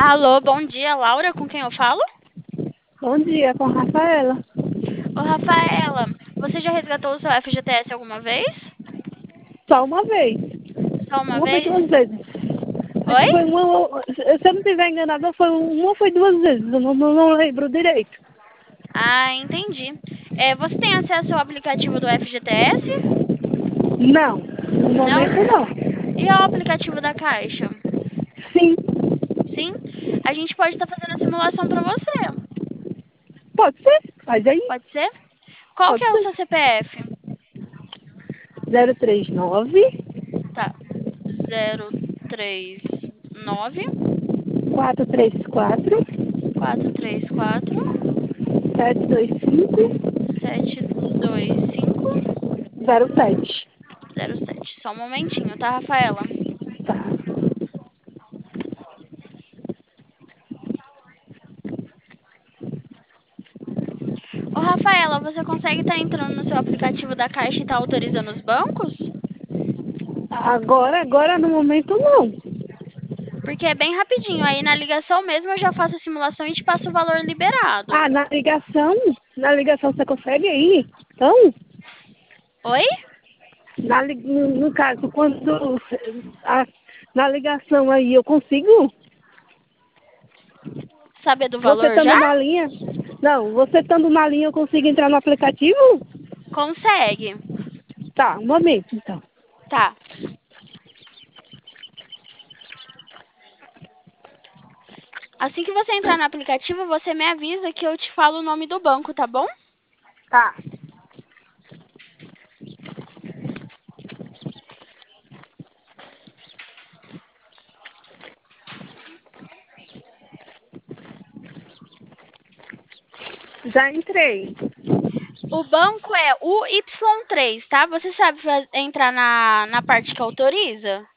Alô, bom dia, Laura, com quem eu falo? Bom dia, com a Rafaela. Ô, Rafaela, você já resgatou o seu FGTS alguma vez? Só uma vez. Só uma Uma foi vez? duas vezes. Acho Oi? que foi uma. Se eu não estiver enganada, foi uma ou foi duas vezes. Eu não lembro direito. Ah, entendi. Você tem acesso ao aplicativo do FGTS? Não, no Não? momento não. E ao aplicativo da Caixa? Sim, Sim? A gente pode estar fazendo a simulação para você. pode ser. Faz aí. Pode ser? Qual que Pode é o ser. seu CPF? 039 Tá. 039 434 434 725 725 07. 07. Só um momentinho, tá, Rafaela? Tá. Ô, Rafaela, você consegue estar entrando no seu aplicativo da Caixa e estar autorizando os bancos? Agora no momento não. Porque é bem rapidinho. Aí na ligação mesmo eu já faço a simulação e te passo o valor liberado. Ah, na ligação você consegue aí? Então? Oi? No caso, a- na ligação aí eu consigo? Saber do Você valor já? estando na linha? Não, você estando na linha eu consigo entrar no aplicativo? Consegue. Tá, um momento então. Tá. Assim que você entrar no aplicativo, você me avisa que eu te falo o nome do banco, tá bom? Tá. Já entrei. O banco é o Y3, tá? Você sabe entrar na parte que autoriza?